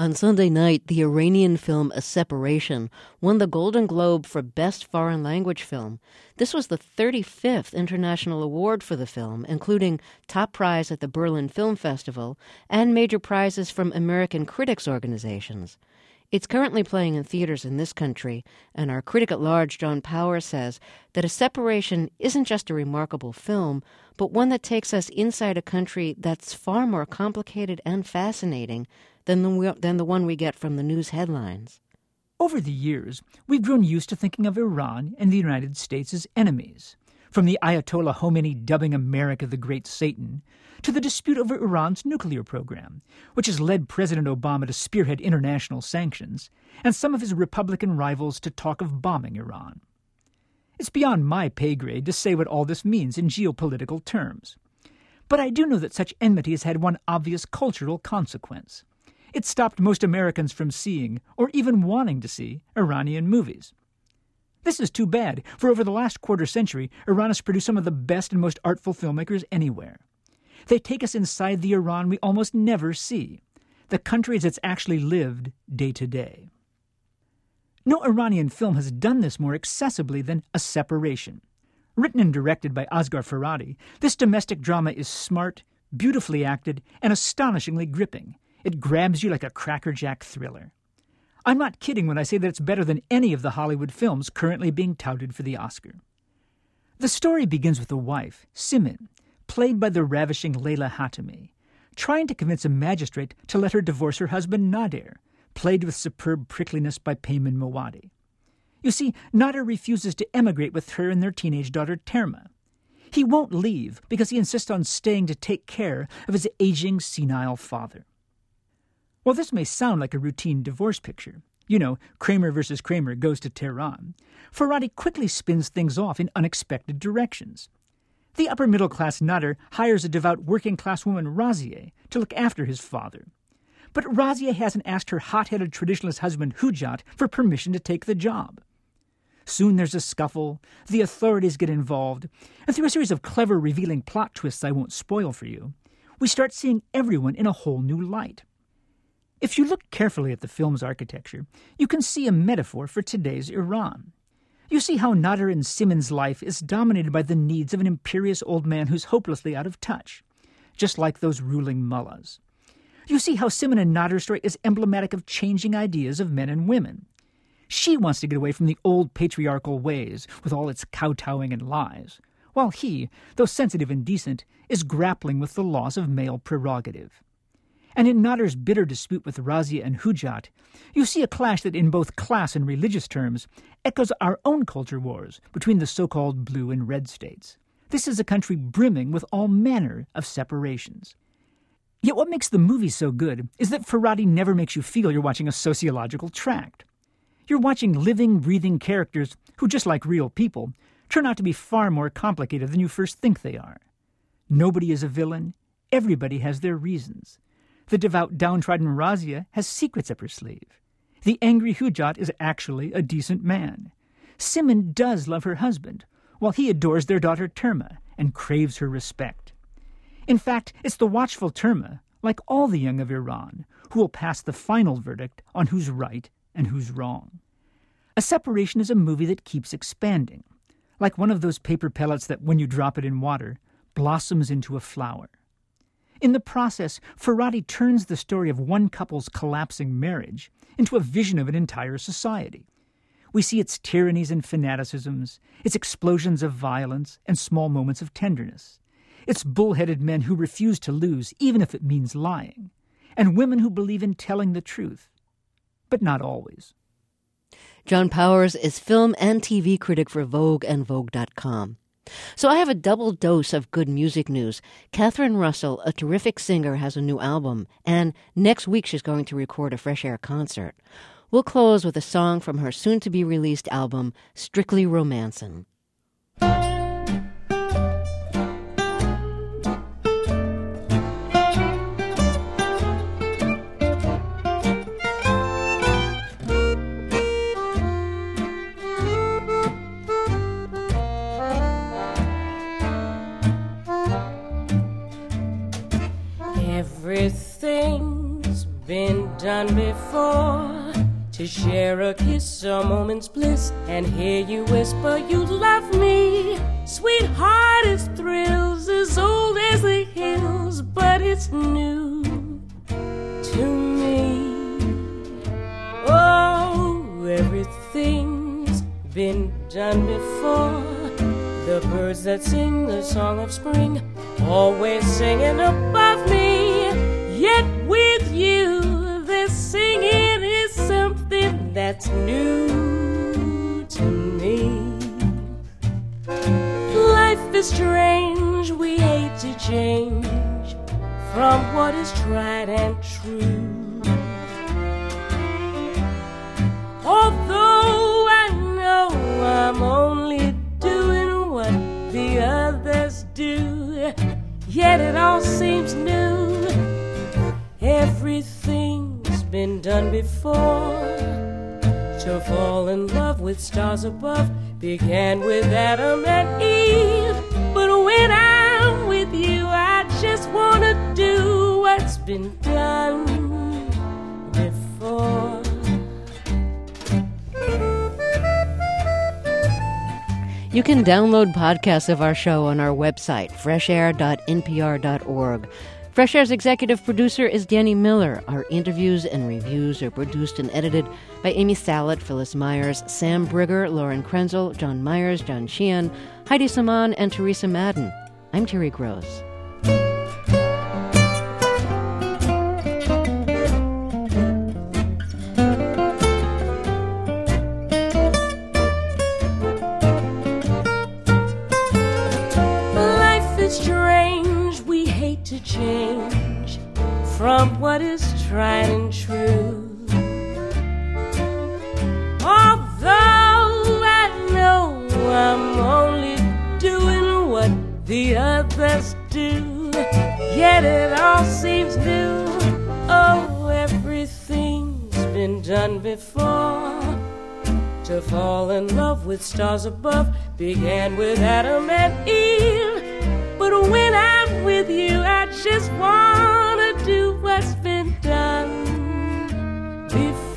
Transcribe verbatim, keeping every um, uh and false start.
On Sunday night, the Iranian film A Separation won the Golden Globe for Best Foreign Language Film. This was the thirty-fifth international award for the film, including top prize at the Berlin Film Festival and major prizes from American critics organizations. It's currently playing in theaters in this country, and our critic at large, John Powers, says that A Separation isn't just a remarkable film, but one that takes us inside a country that's far more complicated and fascinating than the, than the one we get from the news headlines. Over the years, we've grown used to thinking of Iran and the United States as enemies. From the Ayatollah Khomeini dubbing America the Great Satan, to the dispute over Iran's nuclear program, which has led President Obama to spearhead international sanctions, and some of his Republican rivals to talk of bombing Iran. It's beyond my pay grade to say what all this means in geopolitical terms. But I do know that such enmity has had one obvious cultural consequence. It stopped most Americans from seeing, or even wanting to see, Iranian movies. This is too bad, for over the last quarter century, Iran has produced some of the best and most artful filmmakers anywhere. They take us inside the Iran we almost never see, the country as it's actually lived day to day. No Iranian film has done this more accessibly than A Separation. Written and directed by Asghar Farhadi, this domestic drama is smart, beautifully acted, and astonishingly gripping. It grabs you like a crackerjack thriller. I'm not kidding when I say that it's better than any of the Hollywood films currently being touted for the Oscar. The story begins with a wife, Simin, played by the ravishing Leila Hatami, trying to convince a magistrate to let her divorce her husband Nader, played with superb prickliness by Payman Mawadi. You see, Nader refuses to emigrate with her and their teenage daughter Terma. He won't leave because he insists on staying to take care of his aging, senile father. While this may sound like a routine divorce picture, you know, Kramer versus Kramer goes to Tehran, Farhadi quickly spins things off in unexpected directions. The upper-middle-class Nader hires a devout working-class woman, Razia, to look after his father. But Razia hasn't asked her hot-headed traditionalist husband, Hujat, for permission to take the job. Soon there's a scuffle, the authorities get involved, and through a series of clever, revealing plot twists I won't spoil for you, we start seeing everyone in a whole new light. If you look carefully at the film's architecture, you can see a metaphor for today's Iran. You see how Nader and Simin's life is dominated by the needs of an imperious old man who's hopelessly out of touch, just like those ruling mullahs. You see how Simin and Nader's story is emblematic of changing ideas of men and women. She wants to get away from the old patriarchal ways, with all its kowtowing and lies, while he, though sensitive and decent, is grappling with the loss of male prerogative. And in Nader's bitter dispute with Razia and Hujat, you see a clash that in both class and religious terms echoes our own culture wars between the so-called blue and red states. This is a country brimming with all manner of separations. Yet what makes the movie so good is that Farhadi never makes you feel you're watching a sociological tract. You're watching living, breathing characters who, just like real people, turn out to be far more complicated than you first think they are. Nobody is a villain. Everybody has their reasons. The devout, downtrodden Razia has secrets up her sleeve. The angry Hujat is actually a decent man. Simin does love her husband, while he adores their daughter Terma and craves her respect. In fact, it's the watchful Terma, like all the young of Iran, who will pass the final verdict on who's right and who's wrong. A Separation is a movie that keeps expanding, like one of those paper pellets that, when you drop it in water, blossoms into a flower. In the process, Farhadi turns the story of one couple's collapsing marriage into a vision of an entire society. We see its tyrannies and fanaticisms, its explosions of violence and small moments of tenderness, its bull-headed men who refuse to lose even if it means lying, and women who believe in telling the truth, but not always. John Powers is film and T V critic for Vogue and Vogue dot com. So I have a double dose of good music news. Catherine Russell, a terrific singer, has a new album, and next week she's going to record a Fresh Air concert. We'll close with a song from her soon-to-be-released album, Strictly Romancin'. Everything's been done done before. To share a kiss, a moment's bliss, and hear you whisper you love me. Sweetheart, it's thrills as old as the hills, but it's new to me. Oh, everything's been done before. The birds that sing the song of spring, always singing above me. Yet with you, this singing is something that's new to me. Life is strange, we hate to change from what is tried and true. Although I know I'm only doing what the others do, yet it all seems new. Everything's been done before. To fall in love with stars above began with Adam and Eve. But when I'm with you, I just wanna do what's been done before. You can download podcasts of our show on our website, fresh air dot n p r dot org. Fresh Air's executive producer is Danny Miller. Our interviews and reviews are produced and edited by Amy Salet, Phyllis Myers, Sam Brigger, Lauren Krenzel, John Myers, John Sheehan, Heidi Saman, and Teresa Madden. I'm Terry Gross. To change from what is tried and true. Although I know I'm only doing what the others do, yet it all seems new. Oh, everything's been done before. To fall in love with stars above began with Adam and Eve. But when I'm with you, I just wanna do what's been done before.